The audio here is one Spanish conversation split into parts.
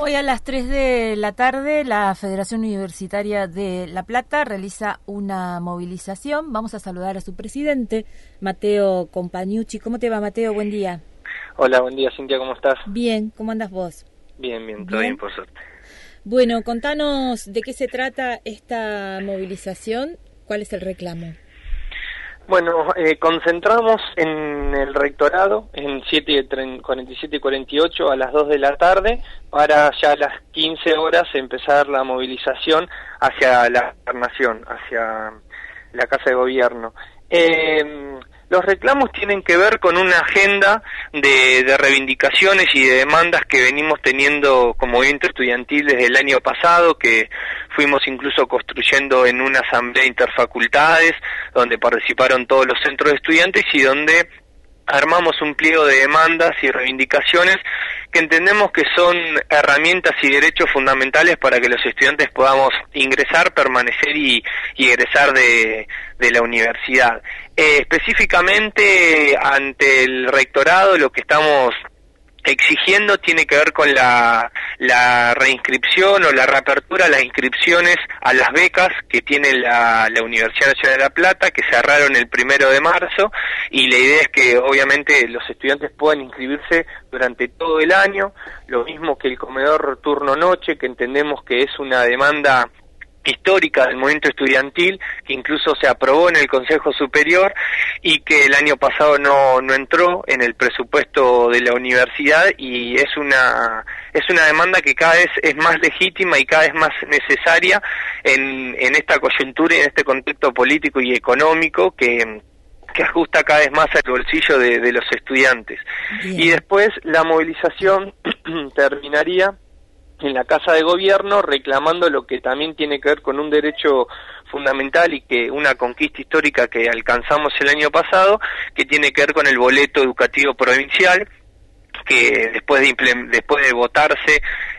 Hoy a las 3 de la tarde la Federación Universitaria de La Plata realiza una movilización. Vamos a saludar a su presidente, Mateo Compañucci. ¿Cómo te va, Mateo? Buen día. Hola, buen día, Cintia, ¿cómo estás? Bien, ¿cómo andas vos? Bien, todo bien, por suerte. Bueno, contanos de qué se trata esta movilización, ¿cuál es el reclamo? Bueno, concentramos en el rectorado en 47 y 48 a las 2 de la tarde para ya a las 15 horas empezar la movilización hacia la Gobernación, hacia la Casa de Gobierno. Los reclamos tienen que ver con una agenda de reivindicaciones y de demandas que venimos teniendo como movimiento estudiantil desde el año pasado, que fuimos incluso construyendo en una asamblea interfacultades, donde participaron todos los centros de estudiantes y donde armamos un pliego de demandas y reivindicaciones que entendemos que son herramientas y derechos fundamentales para que los estudiantes podamos ingresar, permanecer y egresar de la universidad. Específicamente ante el rectorado lo que estamos exigiendo tiene que ver con la reinscripción o la reapertura de las inscripciones a las becas que tiene la Universidad Nacional de La Plata, que cerraron el 1 de marzo, y la idea es que obviamente los estudiantes puedan inscribirse durante todo el año, lo mismo que el comedor turno-noche, que entendemos que es una demanda histórica del movimiento estudiantil, que incluso se aprobó en el Consejo Superior y que el año pasado no entró en el presupuesto de la universidad, y es una demanda que cada vez es más legítima y cada vez más necesaria en esta coyuntura y en este contexto político y económico que ajusta cada vez más al bolsillo de los estudiantes. Bien. Y después la movilización terminaría en la Casa de Gobierno reclamando lo que también tiene que ver con un derecho fundamental y que una conquista histórica que alcanzamos el año pasado, que tiene que ver con el boleto educativo provincial, que después de votarse,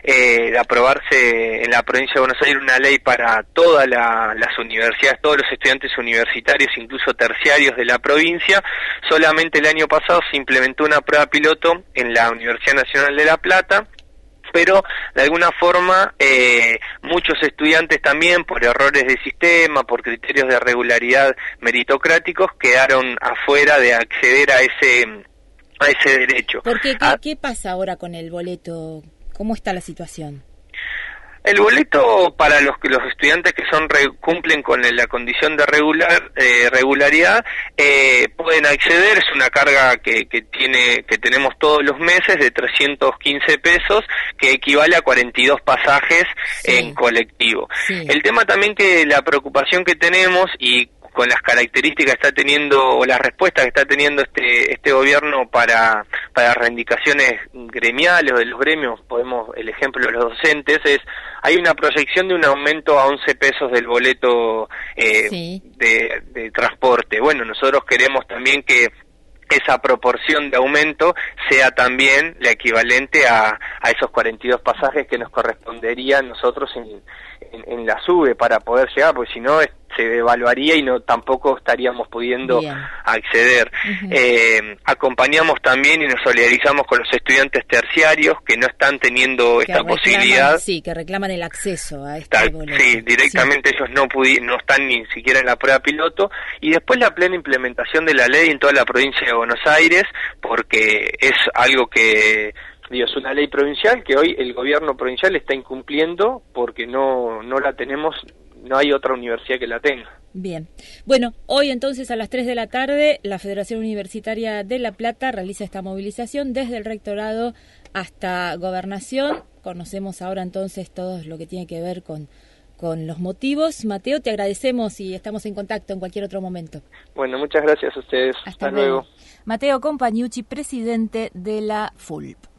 de aprobarse en la provincia de Buenos Aires una ley para todas las universidades, todos los estudiantes universitarios, incluso terciarios de la provincia, solamente el año pasado se implementó una prueba piloto en la Universidad Nacional de La Plata, pero de alguna forma muchos estudiantes también por errores de sistema, por criterios de regularidad meritocráticos, quedaron afuera de acceder a ese derecho. ¿Por qué? ¿Qué pasa ahora con el boleto? ¿Cómo está la situación? El boleto para los estudiantes que cumplen con la condición de regularidad pueden acceder, es una carga que tenemos todos los meses de 315 pesos, que equivale a 42 pasajes en colectivo. Sí. El tema también que la preocupación que tenemos y con las características que está teniendo, o las respuestas que está teniendo este gobierno para reivindicaciones gremiales o de los gremios, el ejemplo de los docentes, hay una proyección de un aumento a 11 pesos del boleto de transporte. Bueno, nosotros queremos también que esa proporción de aumento sea también la equivalente a esos 42 pasajes que nos correspondería a nosotros en la SUBE para poder llegar, porque si no se devaluaría y tampoco estaríamos pudiendo acceder. Uh-huh. Acompañamos también y nos solidarizamos con los estudiantes terciarios que no están teniendo esta posibilidad. Sí, que reclaman el acceso a este boleto. Sí, directamente ellos no están ni siquiera en la prueba piloto, y después la plena implementación de la ley en toda la provincia de Buenos Aires, porque es algo que es una ley provincial que hoy el gobierno provincial está incumpliendo porque no la tenemos, no hay otra universidad que la tenga. Bien. Bueno, hoy entonces a las 3 de la tarde la Federación Universitaria de La Plata realiza esta movilización desde el rectorado hasta Gobernación. Conocemos ahora entonces todo lo que tiene que ver con los motivos. Mateo, te agradecemos y estamos en contacto en cualquier otro momento. Bueno, muchas gracias a ustedes. Hasta luego. Mateo Compañucci, presidente de la FULP.